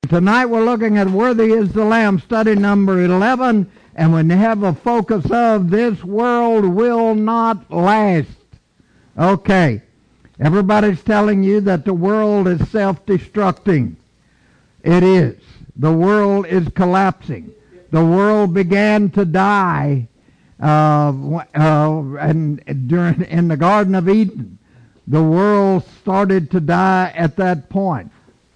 Tonight we're looking at Worthy is the Lamb, study number 11, and we have a focus of this world will not last. Okay, everybody's telling you that the world is self-destructing. It is. The world is collapsing. The world began to die and in the Garden of Eden. The world started to die at that point.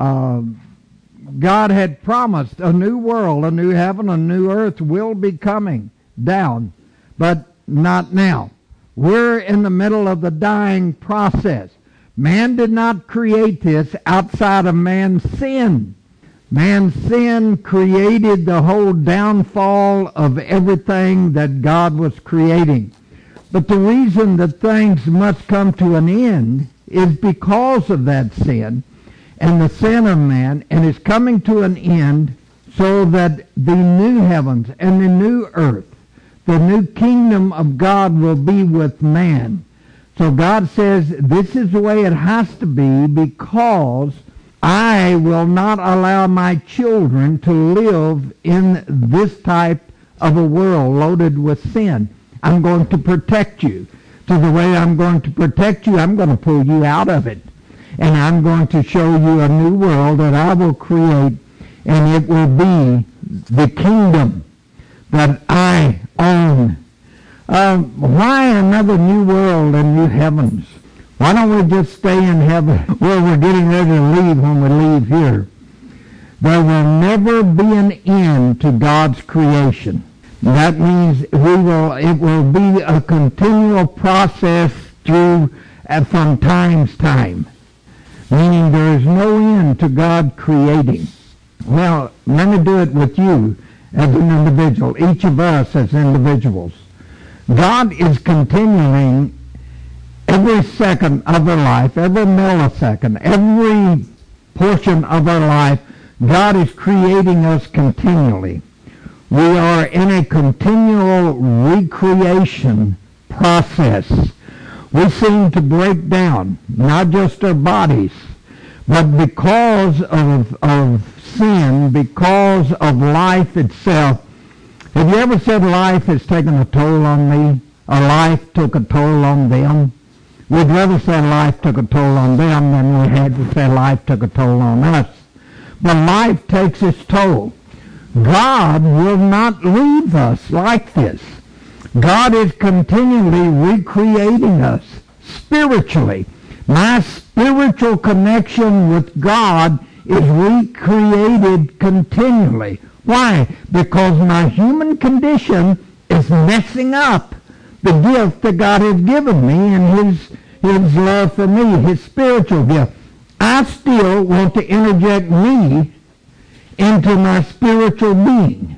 God had promised a new world, a new heaven, a new earth will be coming down, but not now. We're in the middle of the dying process. Man did not create this outside of man's sin. Man's sin created the whole downfall of everything that God was creating. But the reason that things must come to an end is because of that sin and the sin of man, and it's coming to an end so that the new heavens and the new earth, the new kingdom of God will be with man. So God says this is the way it has to be, because I will not allow my children to live in this type of a world loaded with sin. I'm going to protect you. So the way I'm going to protect you, I'm going to pull you out of it. And I'm going to show you a new world that I will create, and it will be the kingdom that I own. Why another new world and new heavens? Why don't we just stay in heaven where we're getting ready to leave when we leave here? There will never be an end to God's creation. That means it will be a continual process through from time's time. Meaning there is no end to God creating. Well, let me do it with you as an individual, each of us as individuals. God is continuing every second of our life, every millisecond, every portion of our life. God is creating us continually. We are in a continual recreation process. We seem to break down, not just our bodies, but because of sin, because of life itself. Have you ever said life has taken a toll on me, or life took a toll on them? We'd rather say life took a toll on them than we had to say life took a toll on us. But life takes its toll. God will not leave us like this. God is continually recreating us spiritually. My spiritual connection with God is recreated continually. Why? Because my human condition is messing up the gift that God has given me and His love for me, His spiritual gift. I still want to interject me into my spiritual being.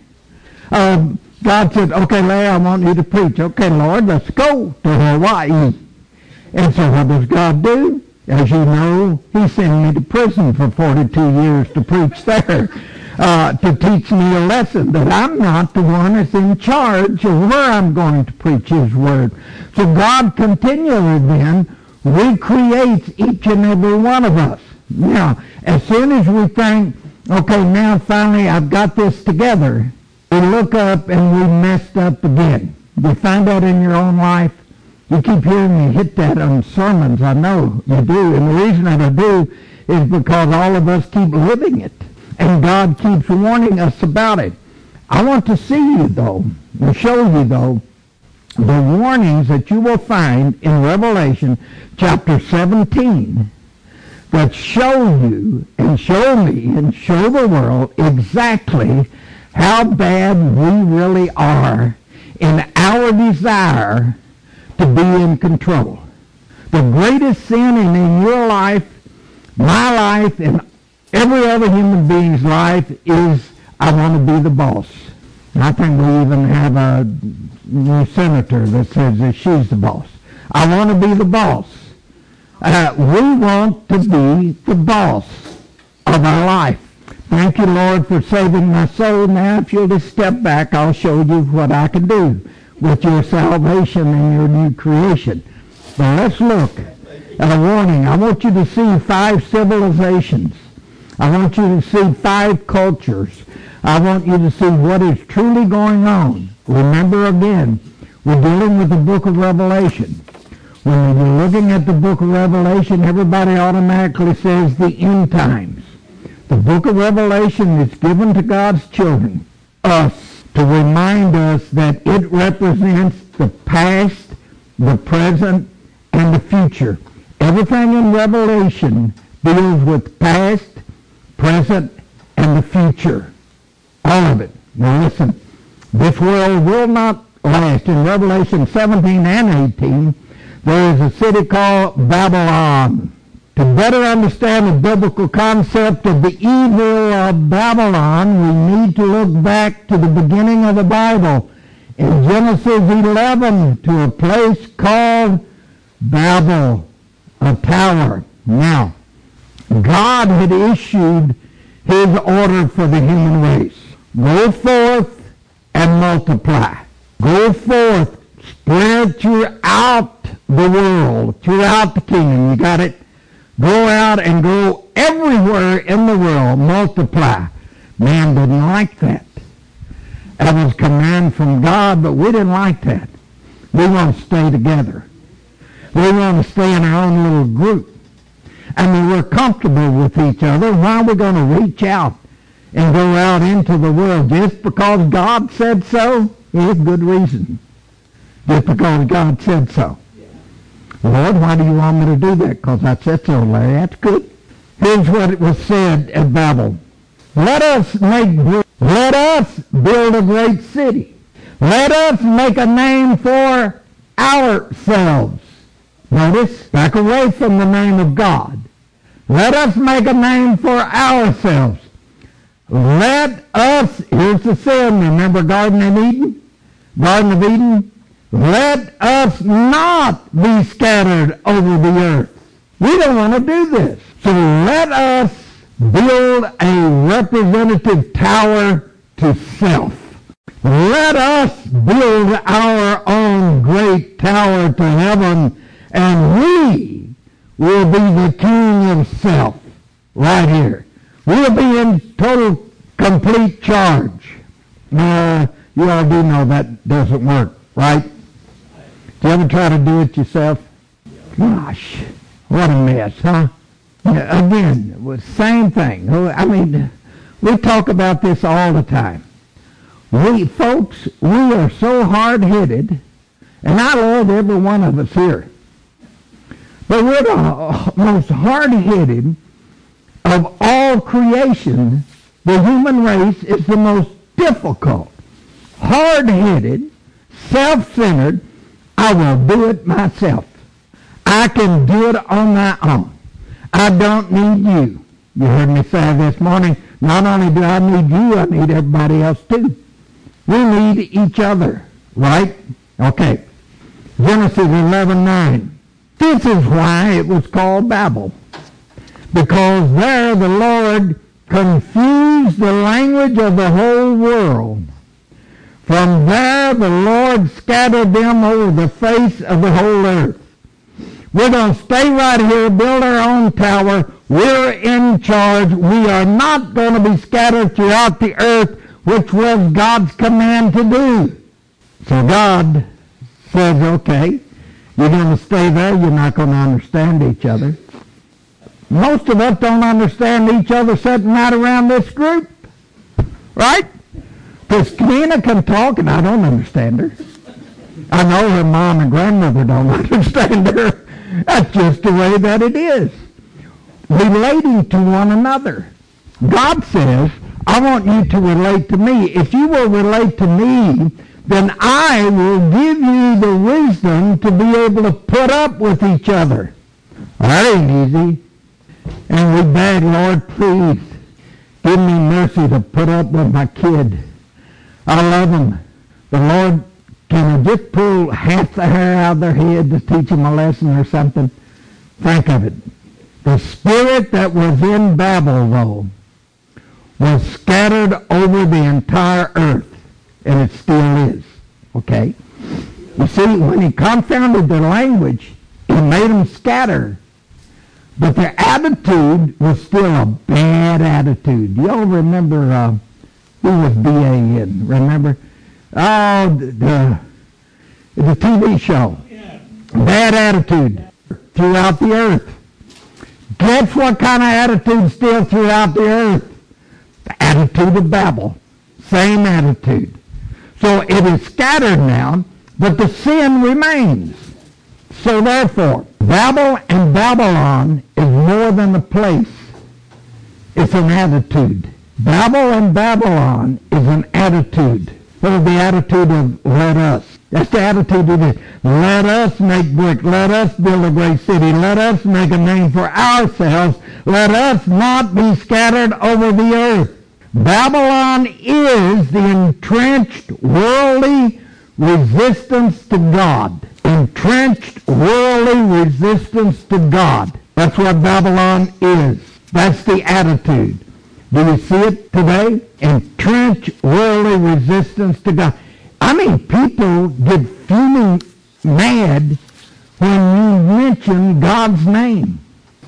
God said, okay, Larry, I want you to preach. Okay, Lord, let's go to Hawaii. And so what does God do? As you know, He sent me to prison for 42 years to preach there, to teach me a lesson that I'm not the one that's in charge of where I'm going to preach His word. So God continually then recreates each and every one of us. Now, as soon as we think, okay, now finally I've got this together, we look up and we messed up again. Do you find that in your own life? You keep hearing me hit that on sermons. I know you do. And the reason that I do is because all of us keep living it. And God keeps warning us about it. I want to see you, though, and show you, though, the warnings that you will find in Revelation chapter 17 that show you and show me and show the world exactly how bad we really are in our desire to be in control. The greatest sin in your life, my life, and every other human being's life is I want to be the boss. And I think we even have a new senator that says that she's the boss. I want to be the boss. We want to be the boss of our life. Thank you, Lord, for saving my soul. Now, if you'll just step back, I'll show you what I can do with your salvation and your new creation. But let's look at a warning. I want you to see 5 civilizations I want you to see 5 cultures. I want you to see what is truly going on. Remember again, we're dealing with the book of Revelation. When you're looking at the book of Revelation, everybody automatically says the end times. The book of Revelation is given to God's children, us, to remind us that it represents the past, the present, and the future. Everything in Revelation deals with past, present, and the future. All of it. Now listen, this world will not last. In Revelation 17 and 18, there is a city called Babylon. To better understand the biblical concept of the evil of Babylon, we need to look back to the beginning of the Bible in Genesis 11 to a place called Babel, a tower. Now, God had issued his order for the human race. Go forth and multiply. Go forth, spread throughout the world, throughout the kingdom. You got it? Go out and go everywhere in the world, multiply. Man didn't like that. That was a command from God, but we didn't like that. We want to stay together. We want to stay in our own little group. I mean, we're comfortable with each other. Why are we going to reach out and go out into the world just because God said so? There's good reason. Just because God said so. Lord, why do you want me to do that? Because I said so, Larry. That's good. Here's what it was said at Babel. Let us build a great city. Let us make a name for ourselves. Notice, back away from the name of God. Let us make a name for ourselves. Let us, here's the sin, remember Garden of Eden? Garden of Eden? Let us not be scattered over the earth. We don't want to do this. So let us build a representative tower to self. Let us build our own great tower to heaven, and we will be the king of self right here. We'll be in total, complete charge. You all do know that doesn't work, right? Do you ever try to do it yourself? Gosh, what a mess, huh? Yeah, again, same thing. I mean, we talk about this all the time. Folks, we are so hard-headed, and I love every one of us here. But we're the most hard-headed of all creation. The human race is the most difficult, hard-headed, self-centered. I will do it myself. I can do it on my own. I don't need you. You heard me say this morning, not only do I need you, I need everybody else too. We need each other, right? Okay. Genesis 11:9. This is why it was called Babel. Because there the Lord confused the language of the whole world. From there the Lord scattered them over the face of the whole earth. We're going to stay right here, build our own tower. We're in charge. We are not going to be scattered throughout the earth, which was God's command to do. So God says, okay, you're going to stay there. You're not going to understand each other. Most of us don't understand each other sitting right around this group. Right? Because Tina can talk and I don't understand her. I know her mom and grandmother don't understand her. That's just the way that it is. Relating to one another. God says, I want you to relate to me. If you will relate to me, then I will give you the wisdom to be able to put up with each other. That ain't easy. And we beg, Lord, please, give me mercy to put up with my kid. I love them. The Lord, can I just pull half the hair out of their head to teach them a lesson or something? Think of it. The spirit that was in Babel, though, was scattered over the entire earth, and it still is. Okay? You see, when he confounded their language, he made them scatter. But their attitude was still a bad attitude. You all remember who was B.A. in? Remember? Oh, the TV show. Yeah. Bad attitude throughout the earth. Guess what kind of attitude still throughout the earth? The attitude of Babel. Same attitude. So it is scattered now, but the sin remains. So therefore, Babel and Babylon is more than a place. It's an attitude. Babel and Babylon is an attitude. What is the attitude of let us? That's the attitude of it. Let us make brick. Let us build a great city. Let us make a name for ourselves. Let us not be scattered over the earth. Babylon is the entrenched worldly resistance to God. Entrenched worldly resistance to God. That's what Babylon is. That's the attitude. Do you see it today? Entrenched worldly resistance to God. I mean, people get fuming mad when you mention God's name.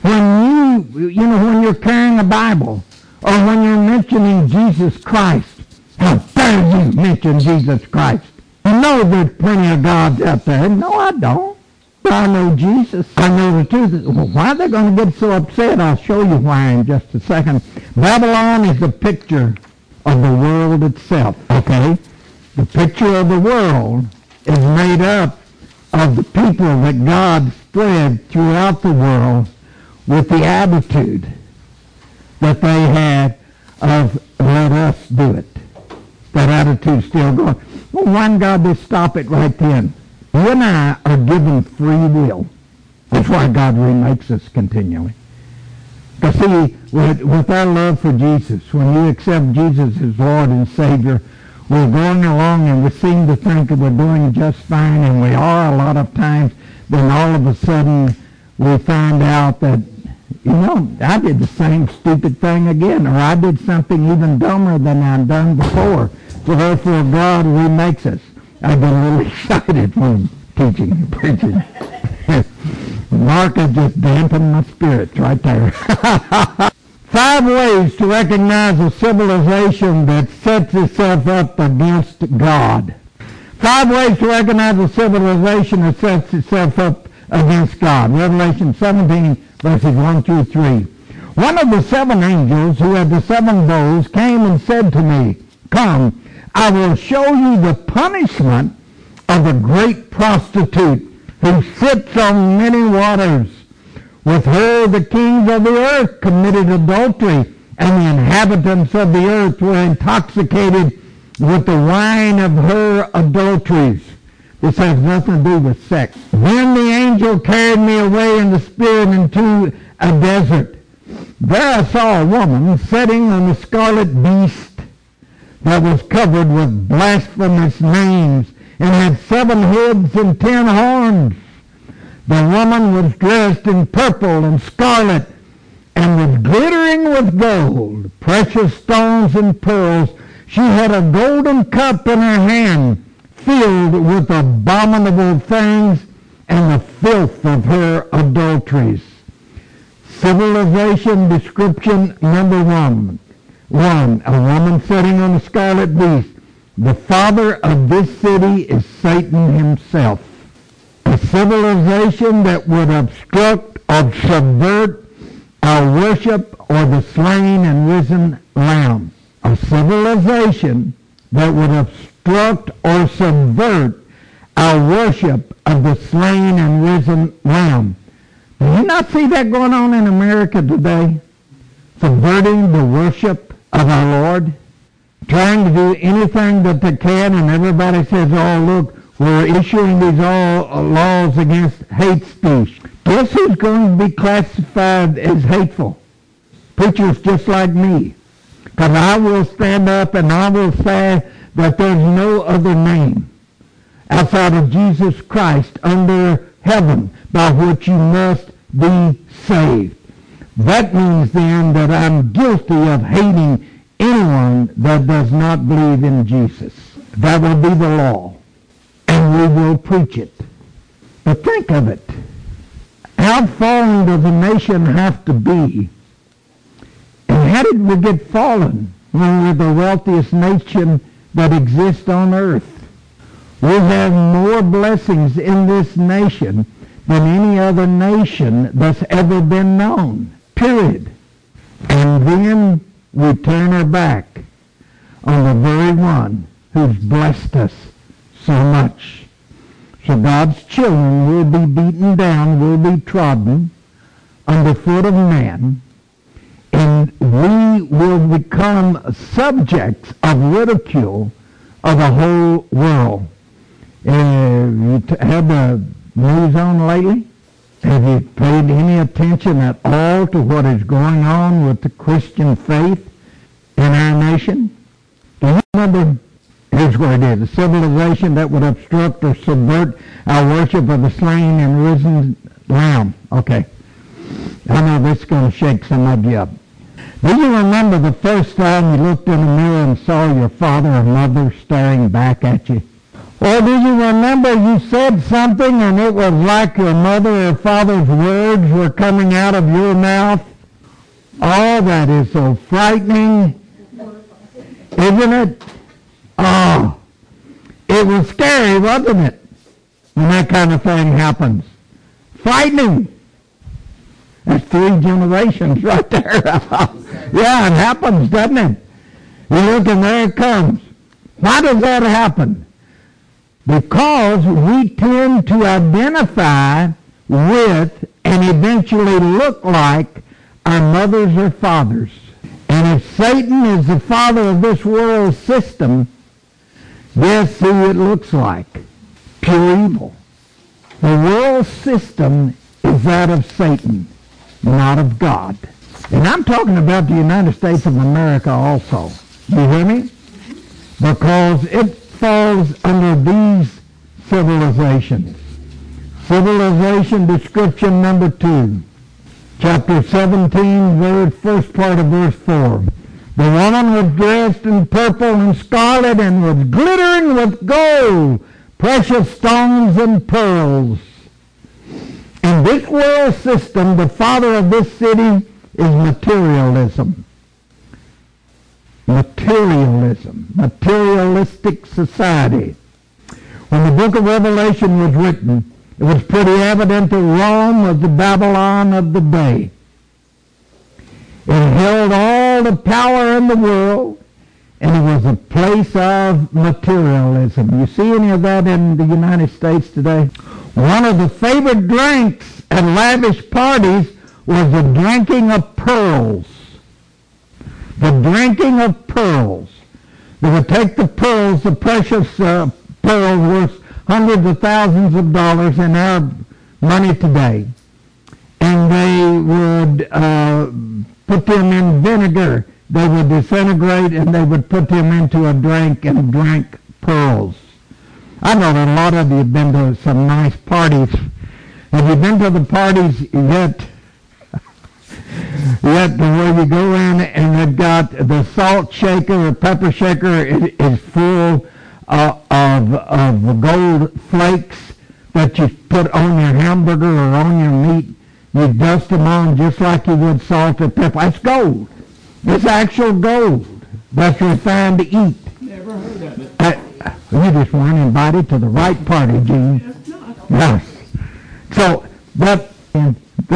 When when you're carrying a Bible, or when you're mentioning Jesus Christ. How dare you mention Jesus Christ? You know there's plenty of gods out there. No, I don't. But I know Jesus. I know the truth. Well, why are they going to get so upset? I'll show you why in just a second. Babylon is a picture of the world itself, okay? The picture of the world is made up of the people that God spread throughout the world with the attitude that they had of let us do it. That attitude's still going. Well, why didn't God just stop it right then? You and I are given free will. That's why God remakes us continually. Because see, with our love for Jesus, when you accept Jesus as Lord and Savior, we're going along and we seem to think that we're doing just fine, and we are a lot of times. Then all of a sudden we find out that, I did the same stupid thing again, or I did something even dumber than I'd done before. So therefore God remakes us. I get a little excited when teaching and preaching. Mark has just dampened my spirits right there. 5 ways to recognize a civilization that sets itself up against God. 5 ways to recognize a civilization that sets itself up against God. Revelation 17, verses 1 through 3. One of the 7 angels who had the 7 bowls came and said to me, "Come, I will show you the punishment of a great prostitute who sits on many waters. With her the kings of the earth committed adultery, and the inhabitants of the earth were intoxicated with the wine of her adulteries." This has nothing to do with sex. Then the angel carried me away in the spirit into a desert. There I saw a woman sitting on a scarlet beast that was covered with blasphemous names and had 7 heads and 10 horns. The woman was dressed in purple and scarlet and was glittering with gold, precious stones and pearls. She had a golden cup in her hand filled with abominable things and the filth of her adulteries. Civilization description number 1. 1. A woman sitting on a scarlet beast. The father of this city is Satan himself. A civilization that would obstruct or subvert our worship or the slain and risen Lamb. A civilization that would obstruct or subvert our worship of the slain and risen Lamb. Do you not see that going on in America today? Subverting the worship of our Lord, trying to do anything that they can, and everybody says, "Oh, look, we're issuing these laws against hate speech." Guess who's going to be classified as hateful? Preachers just like me. Because I will stand up and I will say that there's no other name outside of Jesus Christ under heaven by which you must be saved. That means then that I'm guilty of hating anyone that does not believe in Jesus. That will be the law. And we will preach it. But think of it. how fallen does a nation have to be? And how did we get fallen when we're the wealthiest nation that exists on earth? We have more blessings in this nation than any other nation that's ever been known. Period. And then we turn our back on the very one who's blessed us so much. So God's children will be beaten down, will be trodden underfoot of man, and we will become subjects of ridicule of the whole world. You had the news on lately? Have you paid any attention at all to what is going on with the Christian faith in our nation? Do you remember? Here's what it is. A civilization that would obstruct or subvert our worship of the slain and risen Lamb. Okay. I know this is going to shake some of you up. Do you remember the first time you looked in the mirror and saw your father or mother staring back at you? Or do you remember you said something and it was like your mother or father's words were coming out of your mouth? Oh, that is so frightening, isn't it? Oh, it was scary, wasn't it, when that kind of thing happens? Frightening. That's 3 generations right there. Yeah, it happens, doesn't it? You look and there it comes. Why does that happen? Because we tend to identify with and eventually look like our mothers or fathers. And if Satan is the father of this world system, guess who it looks like? Pure evil. The world system is that of Satan, not of God. And I'm talking about the United States of America also. You hear me? Because it falls under these civilizations. Civilization description number 2. Chapter 17, first part of verse 4. The woman was dressed in purple and scarlet and was glittering with gold, precious stones and pearls. In this world system, the father of this city is materialism. Materialistic society. When the book of Revelation was written, it was pretty evident that Rome was the Babylon of the day. It held all the power in the world, and it was a place of materialism. You see any of that in the United States today? One of the favorite drinks at lavish parties was the drinking of pearls. The drinking of pearls. They would take the pearls, the precious pearls worth hundreds of thousands of dollars in our money today, and they would put them in vinegar. They would disintegrate, and they would put them into a drink and drink pearls. I know that a lot of you have been to some nice parties. Have you been to the parties yet? Yet where you go in and they've got the salt shaker or pepper shaker is full of gold flakes that you put on your hamburger or on your meat. You dust them on just like you would salt or pepper. That's gold. It's actual gold that's refined to eat. Never heard of it. You just weren't invited to the right party, Gene. Yes. So that was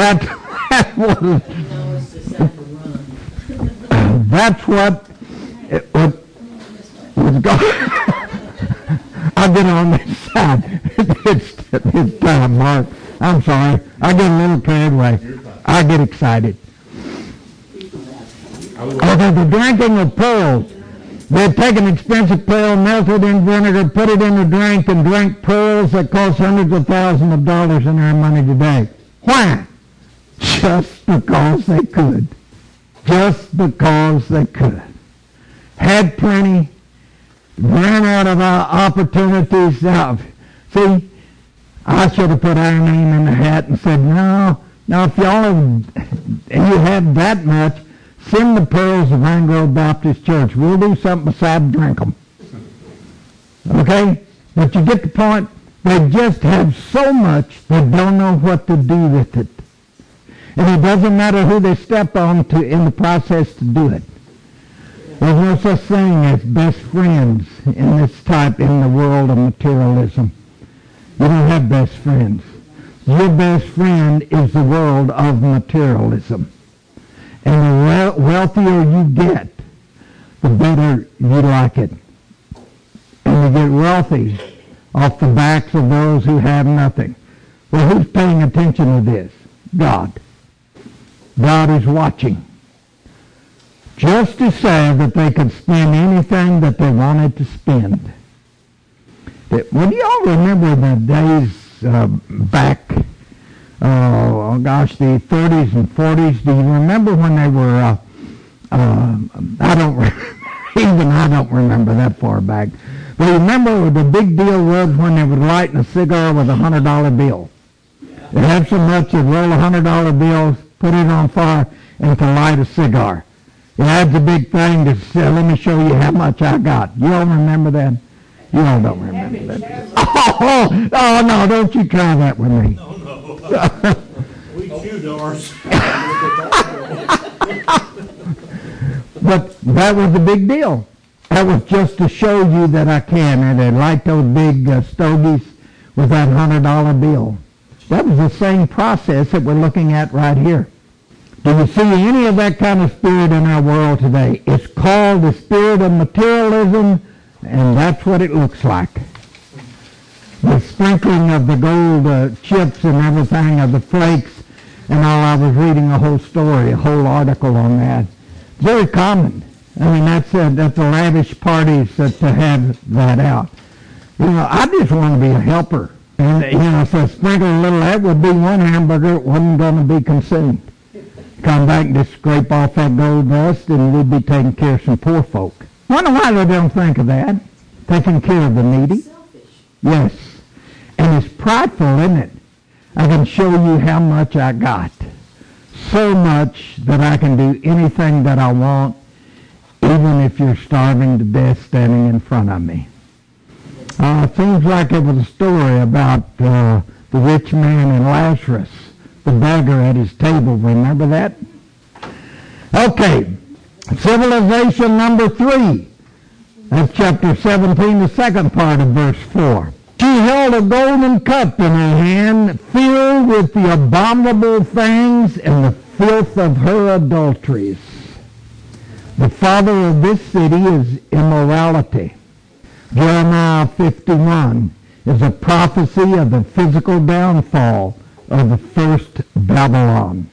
that's what it was going. I'll get on this side. It's time, Mark. I'm sorry. I get a little carried away. I get excited. Okay, the drinking of pearls. They'd take an expensive pearl, melt it in vinegar, put it in a drink, and drink pearls that cost hundreds of thousands of dollars in our money today. Why? Just because they could. Just because they could. Had plenty, ran out of opportunities. See, I should have put our name in the hat and said, no, if you have that much, send the pearls of Vine Grove Baptist Church. We'll do something besides drink them. Okay? But you get the point. They just have so much they don't know what to do with it. And it doesn't matter who they step on to in the process to do it. There's no such thing as best friends in the world of materialism. You don't have best friends. Your best friend is the world of materialism. And the wealthier you get, the better you like it. And you get wealthy off the backs of those who have nothing. Well, who's paying attention to this? God. God is watching. Just to say that they could spend anything that they wanted to spend. Well, do y'all remember the days back, the 30s and 40s? Do you remember when they were, I don't remember that far back. But you remember what the big deal was when they would light a cigar with a $100 bill. They'd have so much, they'd roll $100 bills, put it on fire, and to light a cigar. It adds a big thing to say, let me show you how much I got. You all remember that? You all don't remember that. Oh, no, don't you try that with me. No. We chewed ours. But that was the big deal. That was just to show you that I can. And they light those big stogies with that $100 bill. That was the same process that we're looking at right here. Do you see any of that kind of spirit in our world today? It's called the spirit of materialism, and that's what it looks like. The sprinkling of the gold chips and everything, of the flakes, and all. I was reading a whole story, a whole article on that. Very common. I mean, that's the lavish parties to have that out. I just want to be a helper. And, so sprinkle a little, that would be one hamburger, it wasn't going to be consumed. Come back and just scrape off that gold dust, and we'd be taking care of some poor folk. Wonder why they don't think of that. Taking care of the needy. Selfish. Yes. And it's prideful, isn't it? I can show you how much I got. So much that I can do anything that I want, even if you're starving to death standing in front of me. Seems like it was a story about the rich man and Lazarus, the beggar at his table. Remember that? Okay. Civilization number 3. That's chapter 17, the second part of verse 4. She held a golden cup in her hand, filled with the abominable things and the filth of her adulteries. The father of this city is immorality. Jeremiah 51 is a prophecy of the physical downfall of the first Babylon.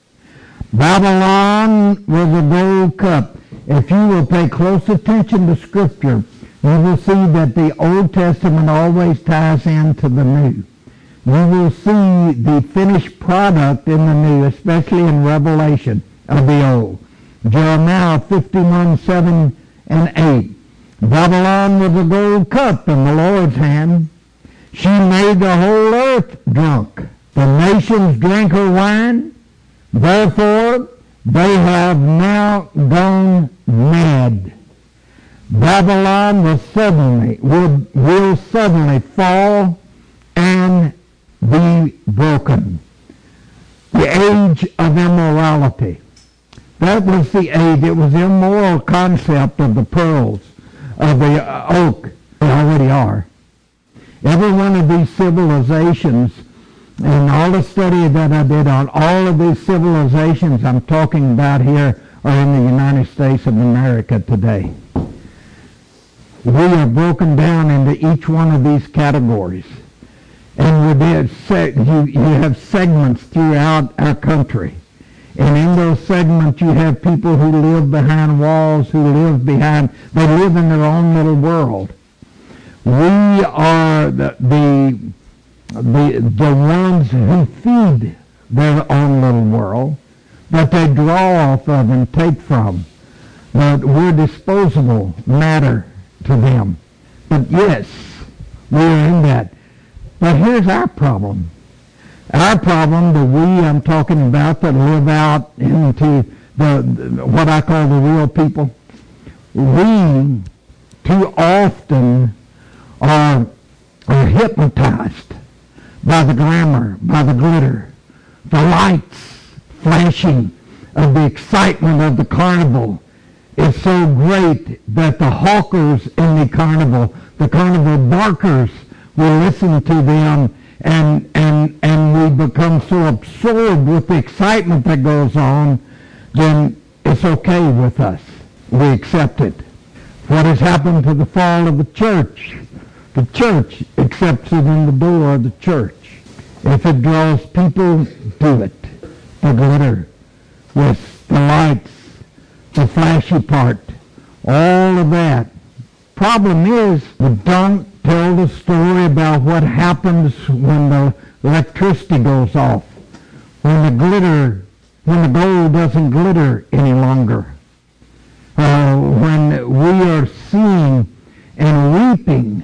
Babylon was a gold cup. If you will pay close attention to Scripture, you will see that the Old Testament always ties into the New. You will see the finished product in the New, especially in Revelation of the Old. Jeremiah 51, 7 and 8. Babylon was a gold cup in the Lord's hand. She made the whole earth drunk. The nations drank her wine. Therefore, they have now gone mad. Babylon will suddenly fall and be broken. The age of immorality. That was the age. It was the immoral concept of the pearls, of the oak. They already are. Every one of these civilizations, and all the study that I did on all of these civilizations I'm talking about here are in the United States of America today. We are broken down into each one of these categories. And you have segments throughout our country. And in those segments you have people who live behind walls, they live in their own little world. We are the ones who feed their own little world, that they draw off of and take from. But we're disposable matter to them. But yes, we are in that. But here's our problem. Our problem, I'm talking about, that live out into what I call the real people, we too often are hypnotized by the glamour, by the glitter, the lights, flashing of the excitement of the carnival is so great that the hawkers in the carnival barkers, we listen to them and we become so absorbed with the excitement that goes on, then it's okay with us. We accept it. What has happened to the fall of the church? The church accepts it in the door of the church. If it draws people to it, the glitter with the lights, the flashy part, all of that. Problem is, we don't tell the story about what happens when the electricity goes off, when the gold doesn't glitter any longer, when we are seeing and reaping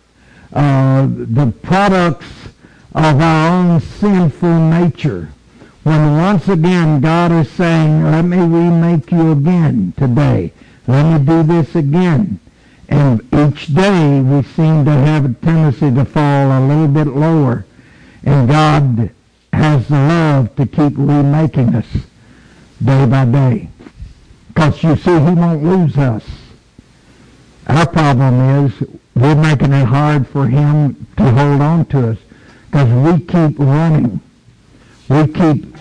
the products of our own sinful nature, when once again God is saying, let me remake you again today, let me do this again. And each day we seem to have a tendency to fall a little bit lower. And God has the love to keep remaking us day by day. Because you see, He won't lose us. Our problem is we're making it hard for Him to hold on to us. Because we keep running. We keep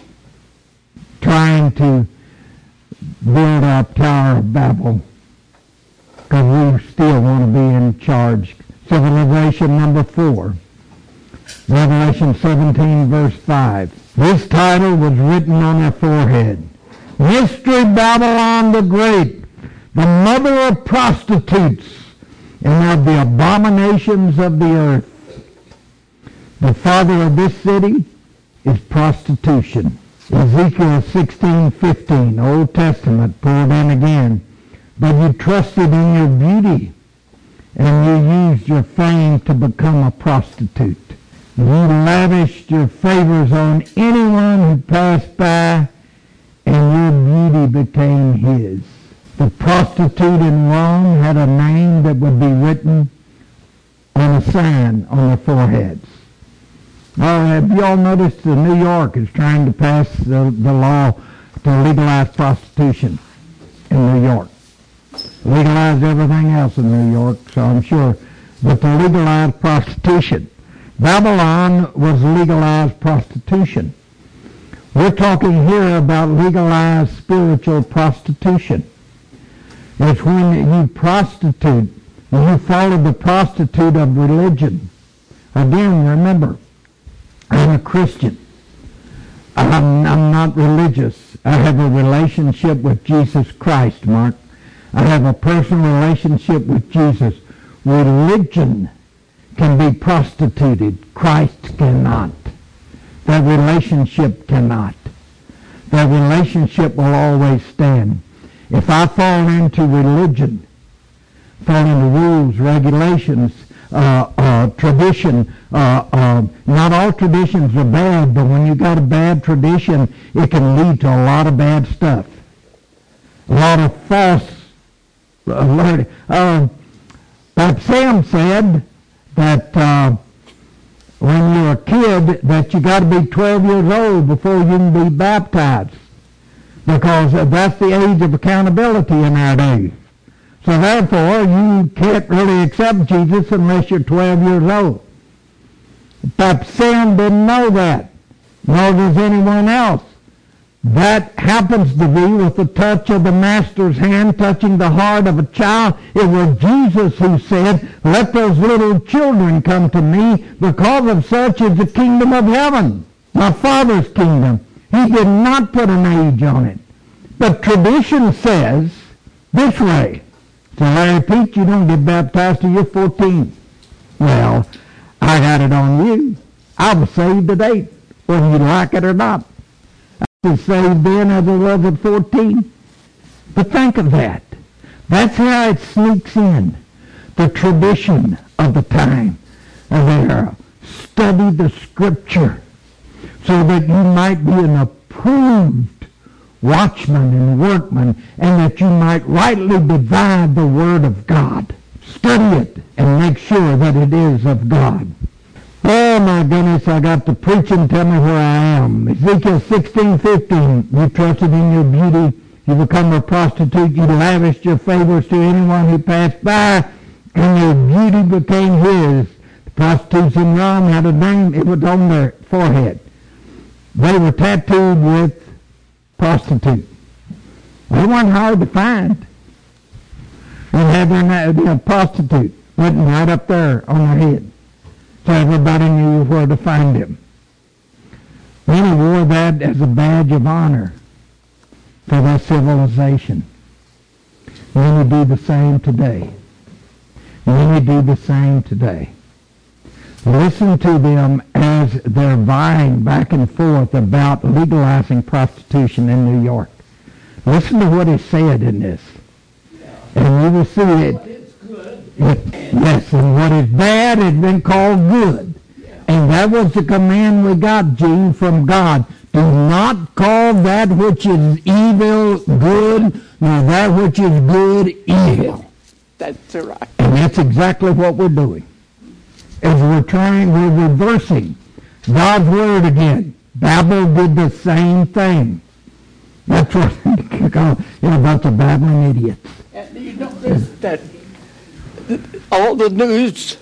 trying to build our Tower of Babel. Because we still want to be in charge. Civilization number 4. Revelation 17, verse 5. This title was written on their forehead. Mystery Babylon the Great, the mother of prostitutes and of the abominations of the earth. The father of this city is prostitution. Ezekiel 16:15, Old Testament, poured in again. But you trusted in your beauty, and you used your fame to become a prostitute. You lavished your favors on anyone who passed by, and your beauty became his. The prostitute in Rome had a name that would be written on a sign on their foreheads. Oh, have you all noticed that New York is trying to pass the law to legalize prostitution in New York? Legalized everything else in New York, so I'm sure. But to legalize prostitution. Babylon was legalized prostitution. We're talking here about legalized spiritual prostitution. It's when you prostitute, when you follow the prostitute of religion. Again, remember, I'm a Christian. I'm not religious. I have a relationship with Jesus Christ, Mark. I have a personal relationship with Jesus. Religion can be prostituted. Christ cannot. That relationship cannot. That relationship will always stand. If I fall into religion, fall into rules, regulations, tradition, not all traditions are bad, but when you got a bad tradition, it can lead to a lot of bad stuff. A lot of false learning. But Sam said that when you're a kid, that you got to be 12 years old before you can be baptized, because that's the age of accountability in our day. So therefore, you can't really accept Jesus unless you're 12 years old. But Sam didn't know that, nor does anyone else. That happens to be with the touch of the Master's hand touching the heart of a child. It was Jesus who said, let those little children come to me, because of such is the kingdom of heaven, my Father's kingdom. He did not put an age on it. But tradition says this way. So Larry Pete, you don't get baptized till you're 14. Well, I got it on you. I was saved at 8, whether you like it or not. I was saved then as I was at 14. But think of that. That's how it sneaks in. The tradition of the time, of the era. Study the Scripture so that you might be an approved watchman and workman, and that you might rightly divide the Word of God. Study it and make sure that it is of God. Oh my goodness, I got to preach and tell me where I am. Ezekiel 16:15. You trusted in your beauty. You become a prostitute. You lavished your favors to anyone who passed by, and your beauty became his. The prostitutes in Rome had a name. It was on their forehead. They were tattooed with prostitute. They weren't hard to find. They had their prostitute written right up there on their head. So everybody knew where to find him. Many wore that as a badge of honor for their civilization. Many do the same today. Many do the same today. Listen to them as they're vying back and forth about legalizing prostitution in New York. Listen to what is said in this. And you will see it. Yes, and what is bad has been called good. And that was the command we got, Gene, from God. Do not call that which is evil good, nor that which is good evil. That's right. And that's exactly what we're doing. As we're reversing God's word again. Babel did the same thing. That's what a bunch of babbling idiots. And you notice that all the news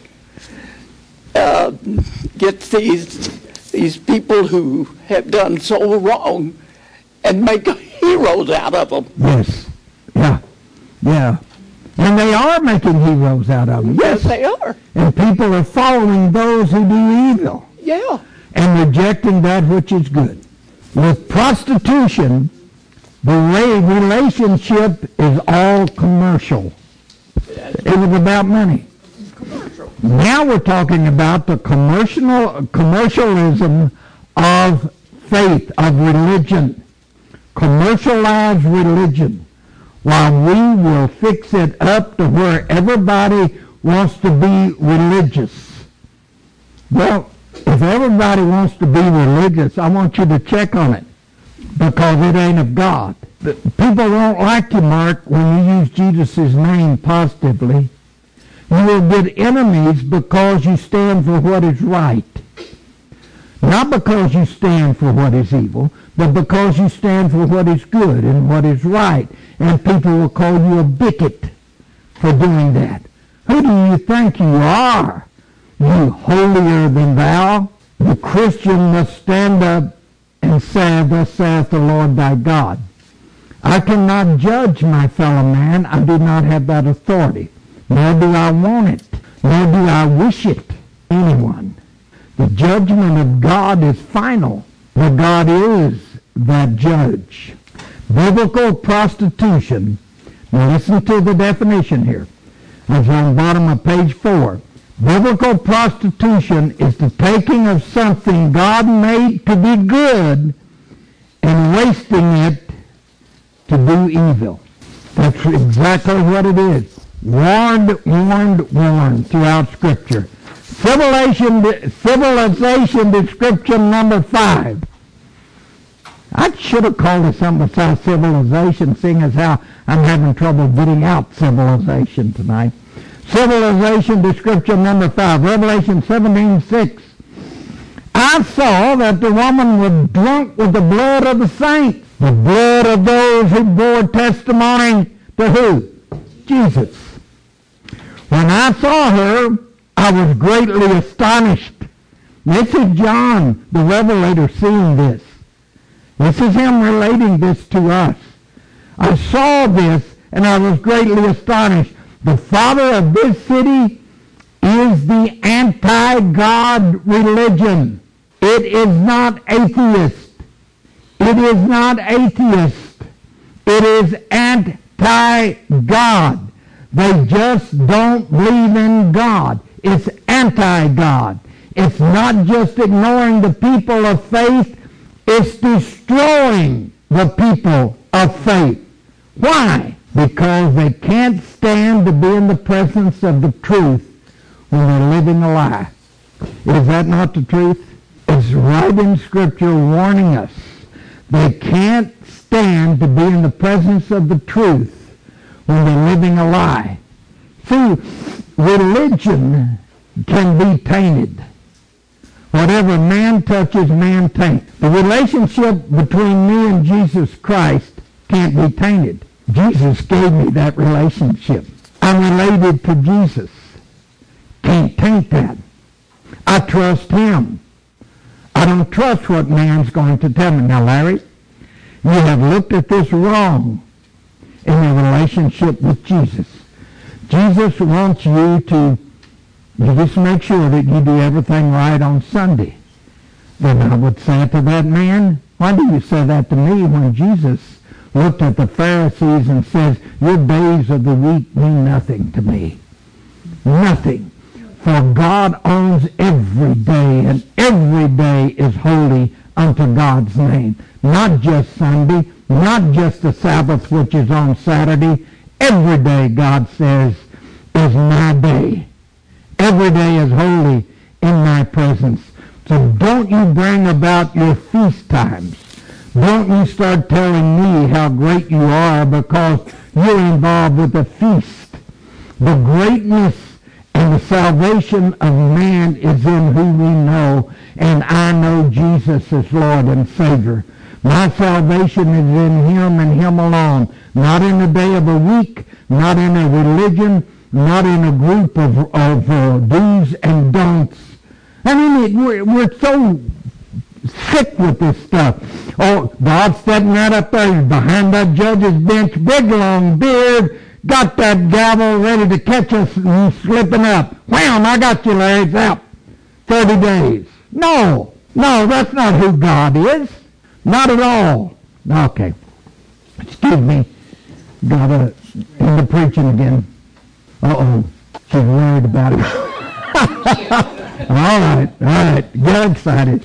gets these people who have done so wrong and make heroes out of them. Yes. Yeah. And they are making heroes out of them. Yes, they are. And people are following those who do evil. Yeah. And rejecting that which is good. With prostitution, the relationship is all commercial. It was about money. Commercial. Now we're talking about the commercialism of faith, of religion. Commercialized religion. While we will fix it up to where everybody wants to be religious. Well, if everybody wants to be religious, I want you to check on it. Because it ain't of God. People won't like you, Mark, when you use Jesus' name positively. You will get enemies because you stand for what is right. Not because you stand for what is evil, but because you stand for what is good and what is right. And people will call you a bigot for doing that. Who do you think you are? You holier than thou? The Christian must stand up and say, thus saith the Lord thy God. I cannot judge my fellow man. I do not have that authority. Nor do I want it. Nor do I wish it. Anyone. The judgment of God is final. For God is that judge. Biblical prostitution. Now listen to the definition here. It's on the bottom of page 4. Biblical prostitution is the taking of something God made to be good and wasting it to do evil. That's exactly what it is. Warned throughout Scripture. Civilization description number 5. I should have called it something besides civilization, seeing as how I'm having trouble getting out civilization tonight. Civilization description number 5, Revelation 17:6. I saw that the woman was drunk with the blood of the saints, the blood of those who bore testimony to who? Jesus. When I saw her, I was greatly astonished. This is John, the Revelator, seeing this. This is him relating this to us. I saw this, and I was greatly astonished. The father of this city is the anti-God religion. It is not atheist. It is not atheist. It is anti-God. They just don't believe in God. It's anti-God. It's not just ignoring the people of faith. It's destroying the people of faith. Why? Because they can't stand to be in the presence of the truth when they're living a lie. Is that not the truth? It's right in Scripture warning us. They can't stand to be in the presence of the truth when they're living a lie. See, religion can be tainted. Whatever man touches, man taints. The relationship between me and Jesus Christ can't be tainted. Jesus gave me that relationship. I'm related to Jesus. Can't taint that. I trust him. I don't trust what man's going to tell me. Now, Larry, you have looked at this wrong in your relationship with Jesus. Jesus wants you to just make sure that you do everything right on Sunday. Then I would say to that man, why do you say that to me when Jesus looked at the Pharisees and says, your days of the week mean nothing to me? Nothing. For God owns every day, and every day is holy unto God's name. Not just Sunday, not just the Sabbath, which is on Saturday. Every day, God says, is my day. Every day is holy in my presence. So don't you bring about your feast times. Don't you start telling me how great you are because you're involved with a feast. The greatness and the salvation of man is in who we know, and I know Jesus as Lord and Savior. My salvation is in him and him alone, not in a day of a week, not in a religion, not in a group of do's and don'ts. I mean, we're so sick with this stuff. Oh, God's sitting right up there behind that judge's bench, big long beard, got that gavel ready to catch us slipping up. Wham, I got you, Larry, it's out. 30 days. No, that's not who God is. Not at all. Okay. Excuse me. Got into preaching again. Uh-oh. She's worried about it. All right. Get excited.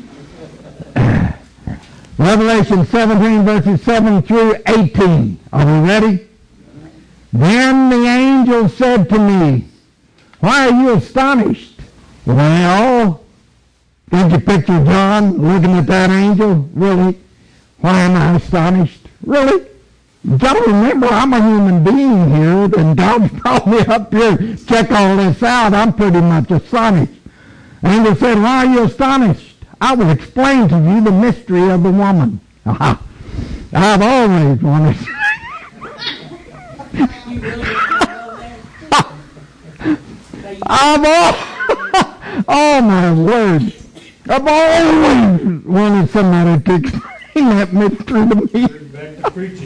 Revelation 17, verses 7 through 18. Are we ready? Then the angel said to me, why are you astonished? Well, did you picture John looking at that angel? Really? Why am I astonished? Really? Don't remember, I'm a human being here, and God's brought me up here to check all this out. I'm pretty much astonished. The angel said, why are you astonished? I will explain to you the mystery of the woman. I've always wanted to. Oh my word. I've always wanted somebody to explain that mystery to me. Back to preaching.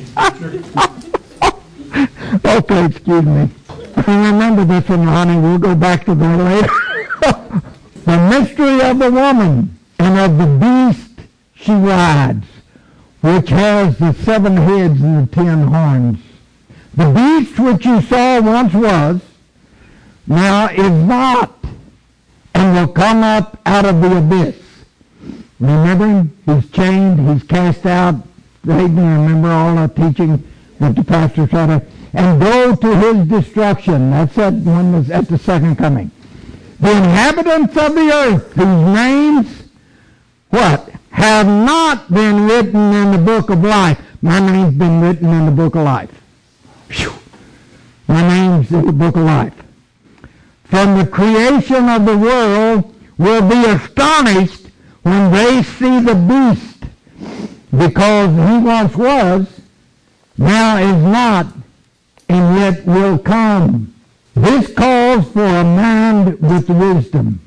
Okay, excuse me. Remember this one, Ronnie. We'll go back to that later. The mystery of the woman and of the beast she rides, which has the 7 heads and the 10 horns. The beast which you saw once was, now is not, and will come up out of the abyss. Remember him? He's chained, he's cast out. Remember all the teaching that the pastor taught us? And go to his destruction. That's that one was at the second coming. The inhabitants of the earth, whose names, what? Have not been written in the book of life. My name's been written in the book of life. Whew. My name's in the book of life. From the creation of the world will be astonished when they see the beast, because he once was, now is not, and yet will come. This calls for a mind with wisdom.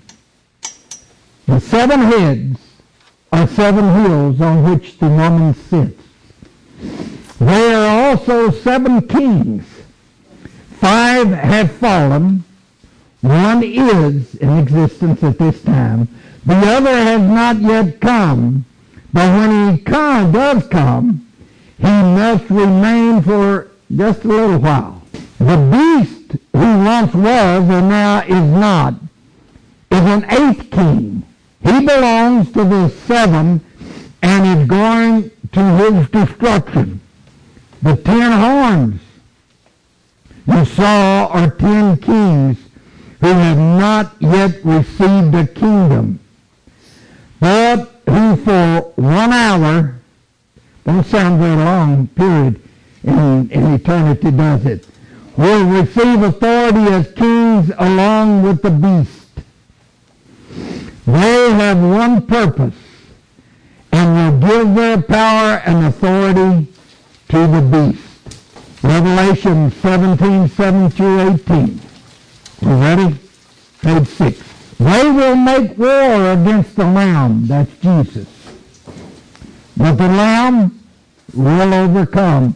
The 7 heads are 7 hills on which the woman sits. There are also 7 kings. 5 have fallen. 1 is in existence at this time. The other has not yet come. But when he does come, he must remain for just a little while. The beast who once was and now is not is an 8th king. He belongs to the 7 and is going to his destruction. The 10 horns you saw are 10 kings who have not yet received a kingdom, but who for 1 hour, don't sound very long, period, in eternity does it, will receive authority as kings along with the beast. They have one purpose and will give their power and authority to the beast. Revelation 17:7-18. You ready? Page 6. They will make war against the Lamb, that's Jesus. But the Lamb will overcome.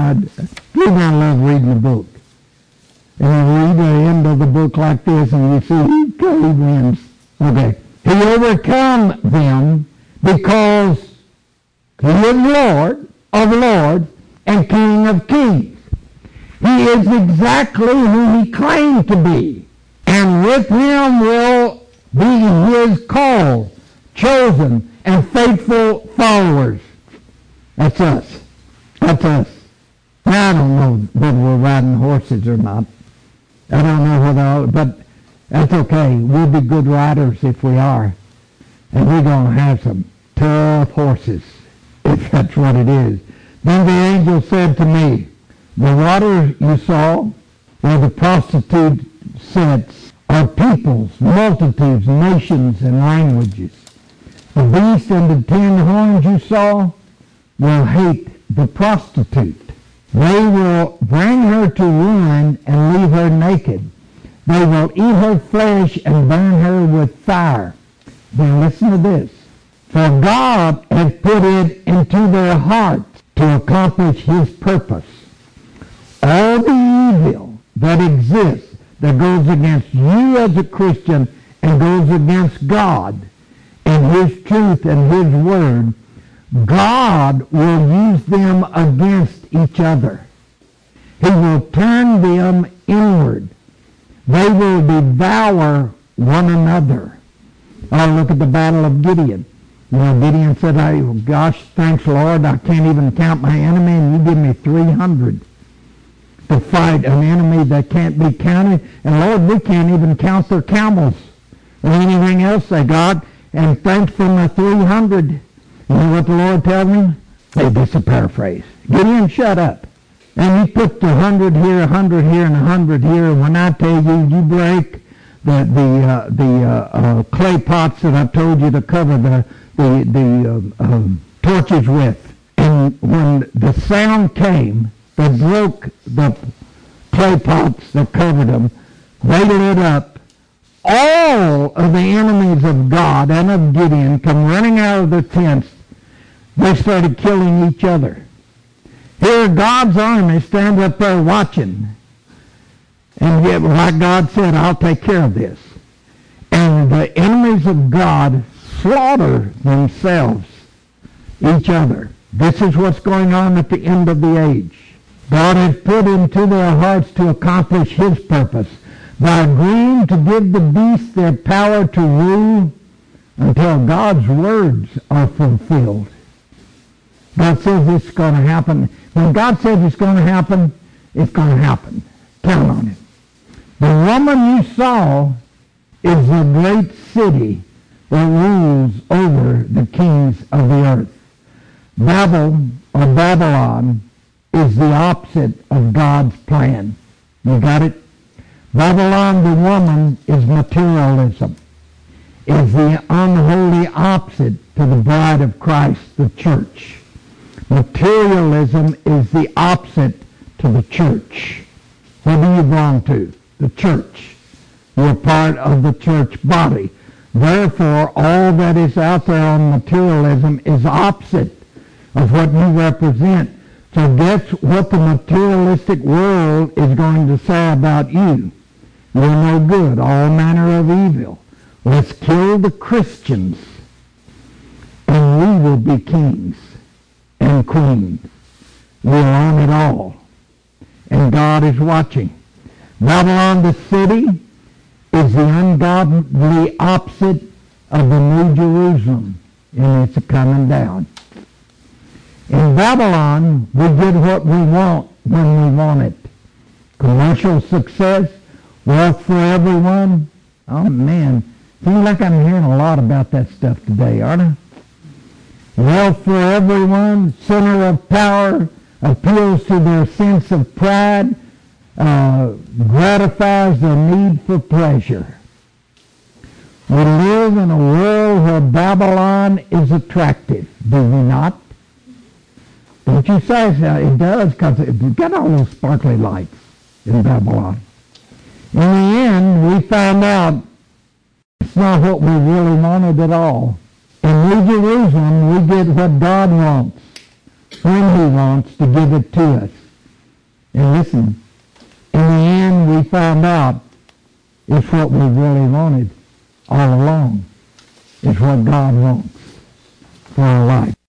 You don't love reading the book. And you read the end of the book like this and you see he wins. Okay. He overcome them because he is Lord of lords and King of kings. He is exactly who he claimed to be. And with him will be his called, chosen, and faithful followers. That's us. That's us. Now, I don't know whether we're riding horses or not. I don't know whether, but that's okay. We'll be good riders if we are. And we're going to have some tough horses, if that's what it is. Then the angel said to me, the water you saw where the prostitute sits are peoples, multitudes, nations, and languages. The beast and the 10 horns you saw will hate the prostitute. They will bring her to ruin and leave her naked. They will eat her flesh and burn her with fire. Now listen to this. For God has put it into their hearts to accomplish his purpose. All the evil that exists, that goes against you as a Christian and goes against God and his truth and his word, God will use them against each other. He will turn them inward. They will devour one another. Oh, look at the battle of Gideon. You know, Gideon said, gosh, thanks, Lord, I can't even count my enemy, and you give me 300 to fight an enemy that can't be counted. And Lord, we can't even count their camels or anything else they got. And thanks for my 300. You know what the Lord told me? Hey, this is a paraphrase. Gideon, shut up. And he put 100 here, 100 here, and 100 here. And when I tell you, you break the clay pots that I told you to cover the torches with. And when the sound came that broke the clay pots that covered them, they lit up. All of the enemies of God and of Gideon come running out of their tents. They started killing each other. Here God's army stands up there watching. And yet, like God said, I'll take care of this. And the enemies of God slaughter themselves, each other. This is what's going on at the end of the age. God has put into their hearts to accomplish his purpose by agreeing to give the beast their power to rule until God's words are fulfilled. God says it's going to happen. When God says it's going to happen, it's going to happen. Count on it. The woman you saw is the great city that rules over the kings of the earth. Babel, or Babylon, is the opposite of God's plan. You got it? Babylon, the woman, is materialism. Is the unholy opposite to the bride of Christ, the church. Materialism is the opposite to the church. What do you belong to? The church. You're part of the church body. Therefore, all that is out there on materialism is opposite of what you represent. So guess what the materialistic world is going to say about you? You're no good, all manner of evil. Let's kill the Christians, and we will be kings and queens. We'll own it all. And God is watching. Babylon, the city, is the ungodly opposite of the New Jerusalem, and it's coming down. In Babylon, we get what we want when we want it. Commercial success, wealth for everyone. Oh man, seems like I'm hearing a lot about that stuff today, aren't I? Wealth for everyone, center of power, appeals to their sense of pride, gratifies their need for pleasure. We live in a world where Babylon is attractive, do we not? Don't you say so? It does, because we've got all those sparkly lights in Babylon. In the end, we found out it's not what we really wanted at all. In New Jerusalem, we get what God wants, when He wants to give it to us. And listen, in the end, we found out it's what we really wanted all along. It's what God wants for our life.